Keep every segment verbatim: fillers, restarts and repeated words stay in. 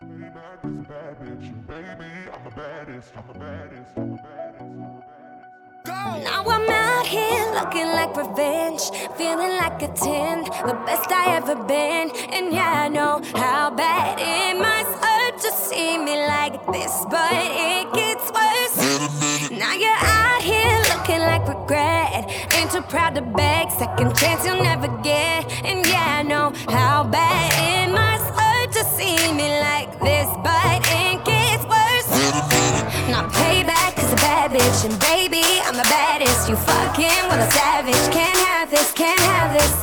Maybach is a bad bitch, and baby, I'm the baddest, I'm the baddest, I'm the baddest, I'm the baddest. Go! Now I'm out here looking like revenge, feeling like a ten, the best I ever been. And yeah, I know how bad it must hurt to see me like this, but it gets worse. Now you're out here looking like regret, ain't too proud to beg, second chance you'll never get. And yeah, I know how bad it must hurt to see me like this, but it gets worse. Now payback is a bad bitch, and baby, I'm the baddest. You fucking with a savage, can't have this, can't have this.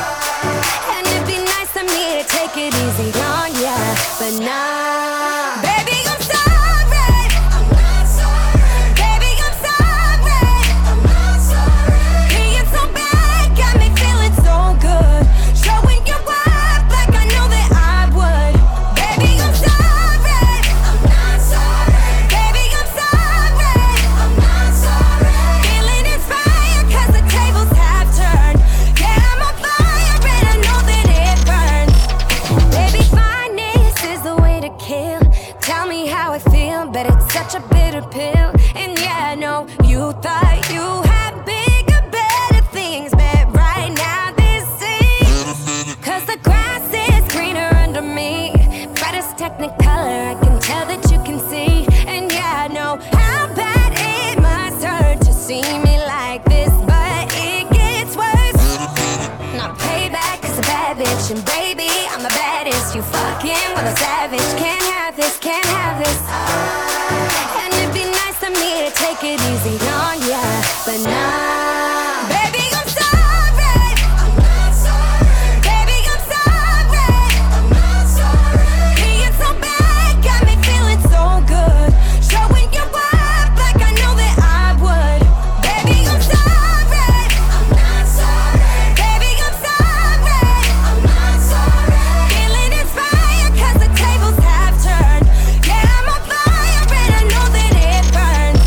And it'd be nice of me to take it easy on ya, but nah. Baby, I'm sorry, I'm not sorry. Baby, I'm sorry, I'm not sorry. Being so bad got me feeling so good, showing you up like I know that I would. Baby, I'm sorry, I'm not sorry. Baby, I'm sorry, I'm not sorry. Feeling inspired 'cause the tables have turned. Yeah, I'm on fire and I know that it burns. Baby, fineness is the way to kill. Tell me how I feel, but it's such a bitter pill. And yeah, I know you thought you had bigger, better things, but right now this is 'cause the grass is greener under me. Brightest technicolor, I can tell that you can see. And yeah, I know how bad it must hurt to see me like this, but it gets worse. Now payback is a bad bitch, and baby, I'm the baddest. You fucking with a savage, can't have this, can't have this. And it'd be nice of me to take it easy on ya, but nah. Baby, I'm sorry, I'm not sorry. Baby, I'm sorry, I'm not sorry. Being so bad got me feeling so good, showing you up like I know that I would. Baby, I'm sorry, I'm not sorry. Baby, I'm sorry, I'm not sorry. Feeling inspired 'cause the tables have turned. Yeah, I'm on fire and I know that it burns.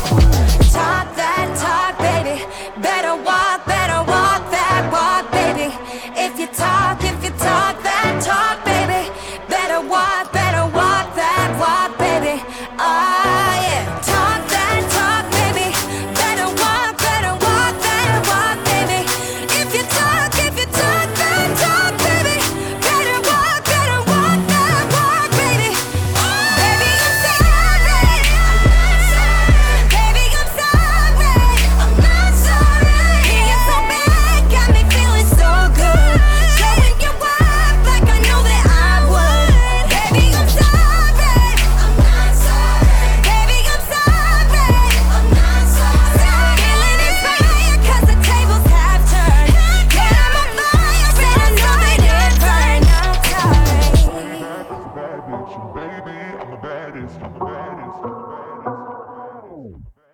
Talk that talk, baby. Better walk, better walk that walk, baby. If you talk, if you talk that talk, baby. Better walk, better walk that walk, baby. Ah, yeah. Talk that talk, baby. Better walk, better walk that walk, baby. If you talk, if you talk that talk, baby. Better walk, better walk that walk, baby. Baby, I'm sorry, I'm not sorry. Baby, I'm sorry, I'm not sorry. Being so bad got me feeling so good, showing you up like I know that I would. Baby, I'm sorry, I'm not sorry. Baby, I'm sorry, I'm not sorry. Feeling inspired 'cause the tables have turned. Yeah, I'm on fire and I know that it burns. I'm sorry. Maybach is a bad bitch, and baby, I'm the baddest, I'm the baddest, I'm the baddest, I'm the baddest.